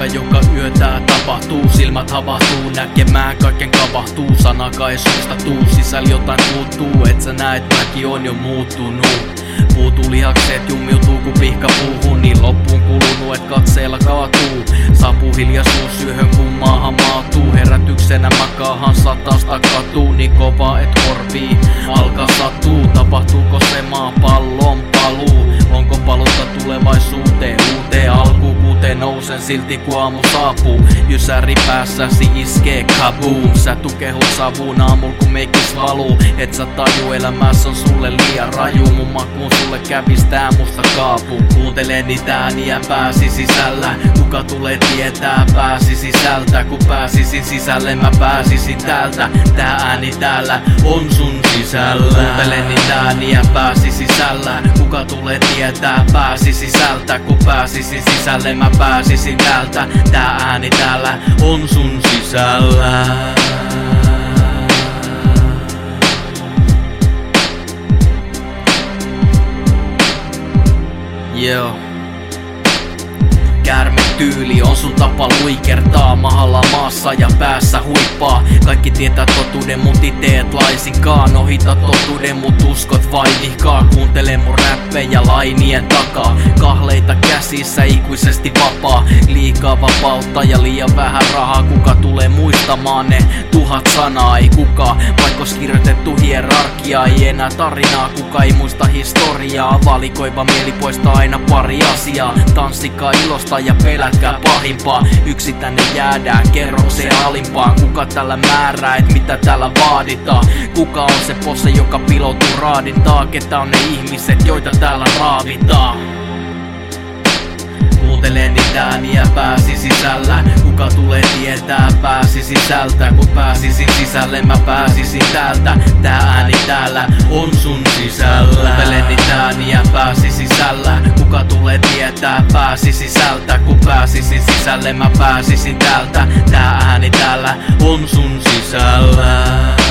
aika, joka yötää tapahtuu. Silmät havahtuu, näkemään kaiken kavahtuu. Sanakaan ei suusta tuu, sisällä jotain puuttuu. Et sä näet, mäkin on jo muuttunut. Puutuu lihakset, jumiutuu ku pihka puuhun. Niin loppuun kulunut, et katseella kaatuu. Saapuu hiljaisuus syöhön kun maahan maatuu. Herätyksenä makaahan satasta katuu. Niin kova et korvii alkaa sattuu. Tapahtuuko se maapallon paluu? Onko paluuta tulevaisuuteen, uuteen alkuun? Kuuteen nousen silti kun aamu saapuu. Jysäri päässäsi iskee kaboom. Sä tukehut savuun aamul kun meikis valuu. Et sä taju elämässä on sulle liian raju. Mun makuun sulle kävis tää musta kaapu. Kuuntele niitä ääniä pääsi sisällä. Kuka tulee tietää pääsi sisältä. Kun pääsisin sisälle mä pääsisin täältä. Tää ääni täällä on sun sisällä. Kuuntele niitä ääniä pääsi sisällä. Kuka tulee tietää pääsi sisältä. Kun pääsisin sisälle mä pääsisin täältä. Tää ääni täällä on sun sisällä. Joo. Käärmetyyli on sun tapa luikertaa. Mahalla maassa ja päässä huippaa. Kaikki tietää totuuden mut ite et laisinkaan. Ohita totuuden mut uskot vaivihkaa. Kuuntele mun räppejä lainien takaa. Kahleita käsissä ikuisesti vapaa. Liikaa vapautta ja liian vähän rahaa. Kuka tulee muistamaan ne 1000 sanaa? Ei kuka. Vaikkos kirjoitettu hierarkia. Ei enää tarinaa. Kuka ei muista historiaa. Valikoiva mieli poistaa aina pari asiaa. Tanssikaa ilosta ja pelätkää pahimpaa. Yksi tänne jäädään kerrokseen alimpaan. Kuka tällä määrää, et mitä täällä vaaditaan? Kuka on se posse, joka piloutuu raadintaa? Ketä on ne ihmiset, joita täällä raavitaan? Kuuntelee niitä ääniä pääsi sisällä. Kuka tulee tietää pääsi sisältä. Kun pääsisin sisälle mä pääsisin täältä. Tää ääni täällä on sun sisällä. Kuuntele niitä ääniä pääsi sisällä. Kuka tulee tietää pääsi sisältä. Kun pääsisin sisälle mä pääsisin täältä. Tää ääni täällä on sun sisällä.